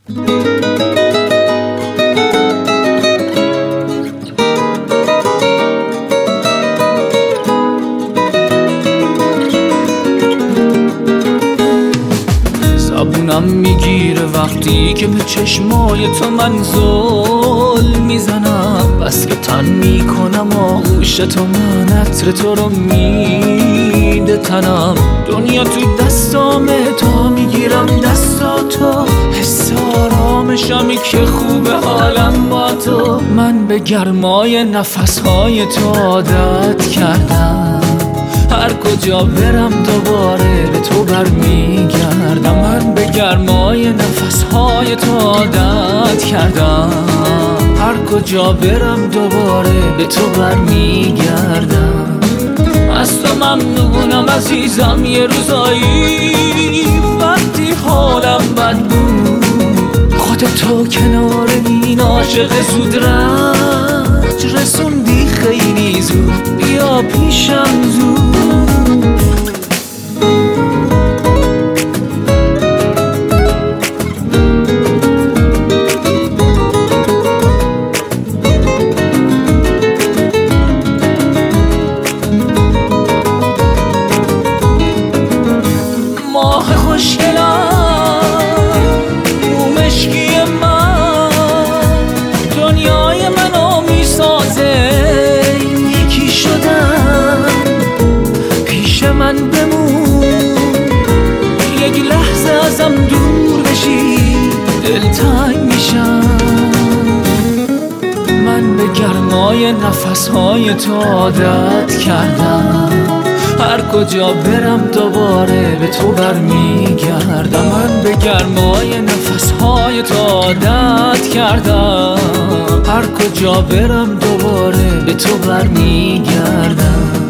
زبونم میگیره وقتی که به چشمای تو من زل میزنم، بس که تن میکنم آغوش تو، من عطر تو رو میده تنم. دنیا تو دستامه، تا میگیرم دستاتو، حس آرامشمی که خوبه حالم با تو. من به گرمای نفسهای تو عادت کردم، هر کجا برم دوباره به تو برمیگردم. من به گرمای نفسهای تو عادت کردم، هر کجا برم دوباره به تو برمیگردم. از تو ممنونم عزیزم یه روزایی وقتی حالم بد بود، خودتو کنار این عاشق زودرنج رسوندی خیلی زود، بیا پیشم زود. ماه خوشگلم رو مشکی من، دنیای منو میسازه یکی شدن. پیش من بمون یک لحظه ازم دور بشی، دلتنگ میشم. من به گرمای نفسهای تو عادت کردم، هر کجا برم دوباره به تو برمیگردم. من به گرمای نفسهای تو عادت کردم، هر کجا برم دوباره به تو برمیگردم.